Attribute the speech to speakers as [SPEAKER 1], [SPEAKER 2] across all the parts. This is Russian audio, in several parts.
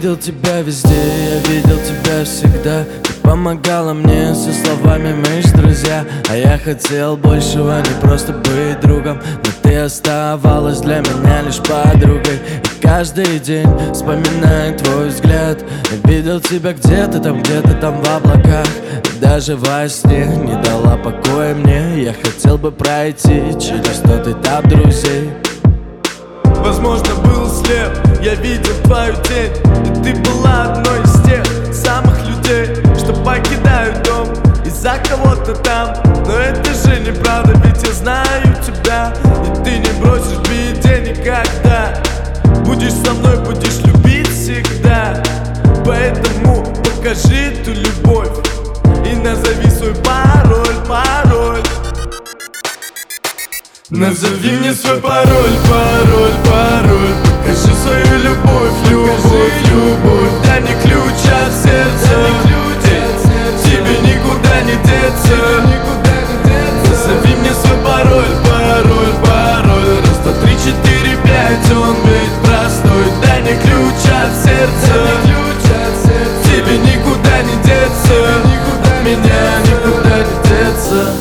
[SPEAKER 1] видел тебя везде, я видел тебя всегда. Ты помогала мне со словами, мы ж друзья. А я хотел большего, не просто быть другом, но ты оставалась для меня лишь подругой. И каждый день вспоминаю твой взгляд. Я видел тебя где-то там в облаках. И даже во сне не дала покоя мне. Я хотел бы пройти через тот этап друзей.
[SPEAKER 2] Возможно, был слеп, я видел твою тень. И ты была одной из тех самых людей, что покидают дом из-за кого-то там. Но это же неправда, ведь я знаю тебя. И ты не бросишь в беде никогда. Будешь со мной, будешь любить всегда. Поэтому покажи ту любовь и назови свой пароль. Назови мне свой пароль. Покажи свою любовь. Дай мне ключ от сердца. Тебе никуда не деться. Назови мне свой пароль. Раз, два, три, четыре, пять, он ведь простой. Дай мне ключ от сердца. Тебе никуда не деться. От меня никуда не деться.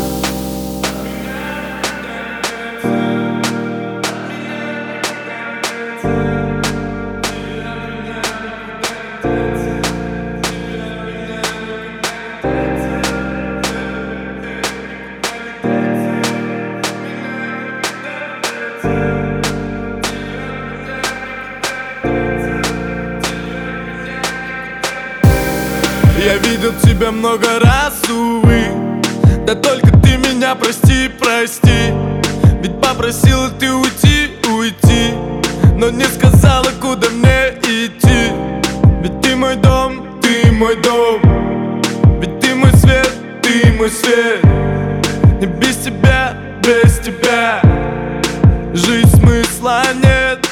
[SPEAKER 2] Я видел тебя много раз, увы. Да только ты меня прости. Ведь попросила ты уйти, но не сказала, куда мне идти. Ведь ты мой дом. Ведь ты мой свет. И без тебя жить смысла нет.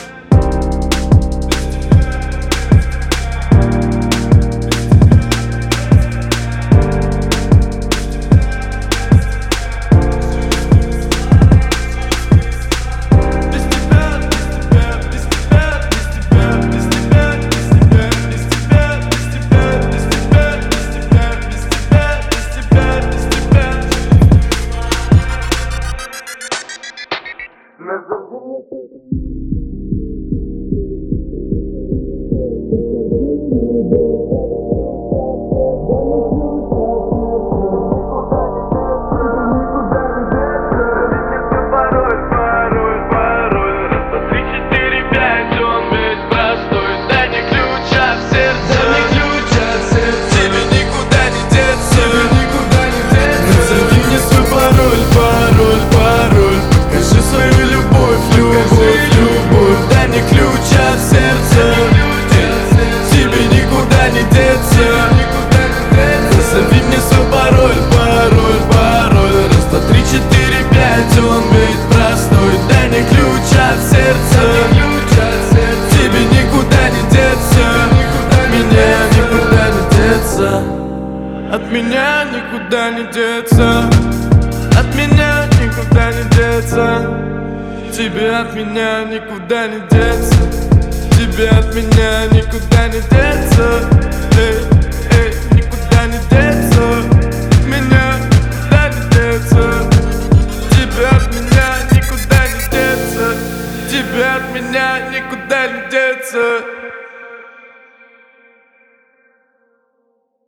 [SPEAKER 2] Назови мне свой пароль. Раз, два, три, четыре, пять, он ведь простой. Дай мне ключ от сердца. Тебе никуда не деться. От меня никуда не деться. От меня никуда не деться. От меня никуда не деться. Тебе от меня никуда не деться. Тебе от меня никуда не деться. Никуда не деться. От меня никуда не деться. Тебе от меня никуда не деться. Тебе от меня никуда не деться.